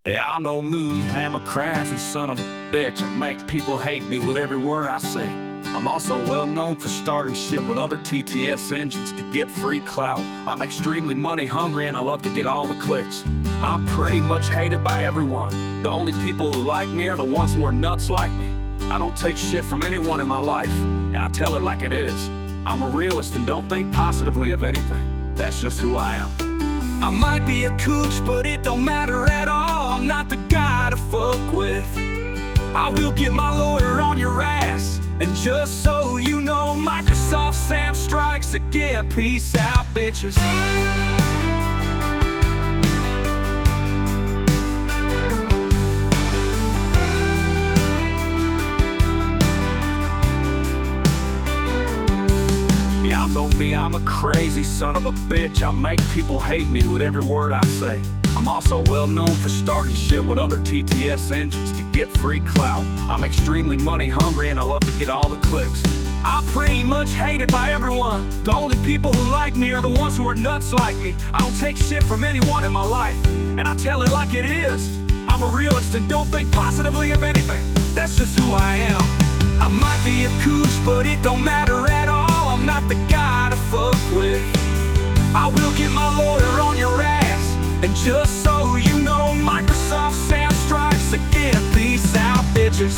Yeah, I know me, I'm a crafty son of a bitch. I make people hate me with every word I say. I'm also well known for starting shit with other TTS engines to get free clout. I'm extremely money hungry and I love to get all the clicks. I'm pretty much hated by everyone. The only people who like me are the ones who are nuts like me. I don't take shit from anyone in my life, and I tell it like it is. I'm a realist and don't think positively of anything. That's just who I am. I might be a cooch, but it don't matter at all. I'm not the guy to fuck with. I will get my lawyer on your ass. And just so you know, Microsoft Sam strikes again. Peace out, bitches. Y'all know me, I'm a crazy son of a bitch. I make people hate me with every word I say. I'm also well known for starting shit with other TTS engines to get free clout. I'm extremely money hungry and I love to get all the clicks. I'm pretty much hated by everyone. The only people who like me are the ones who are nuts like me. I don't take shit from anyone in my life, and I tell it like it is. I'm a realist and don't think positively of anything. That's just who I am. I might be a cooch, but it don't matter at all. I'm not the guy to fuck with. I will get my lawyer on your ass. And just so you know, Microsoft Sam strikes again. Peace out, bitches.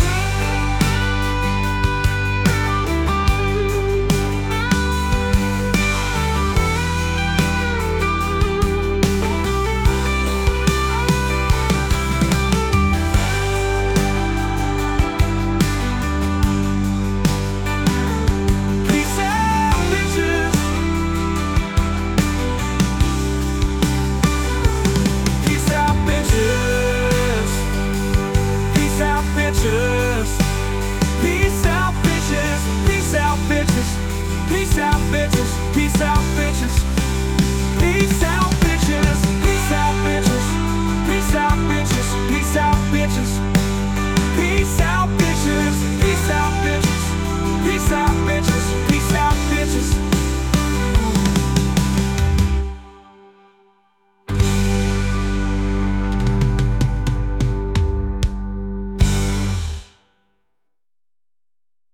Peace out, bitches. Peace out, bitches. Peace out, bitches. Peace out, bitches. Peace out.